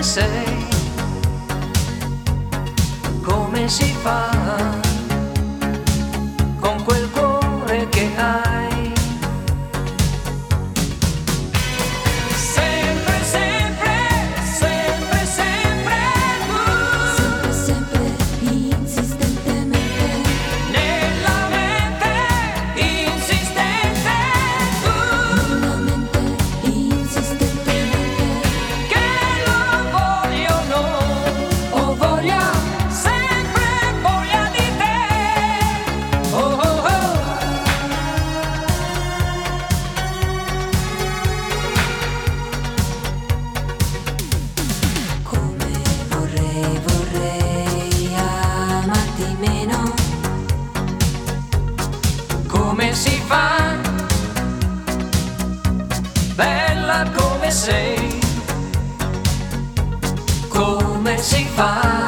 sei, come si fa con quel cuore che hai. Sempre, sempre, sempre, sempre tu, sempre, sempre, insistentemente, nella mente insistente tu, nella mente insistentemente, che lo voglio non ho voglia, sempre voglia di te. Oh, oh, oh. come vorrei, vorrei amarti meno, Come si fa, bella come sei, come si fa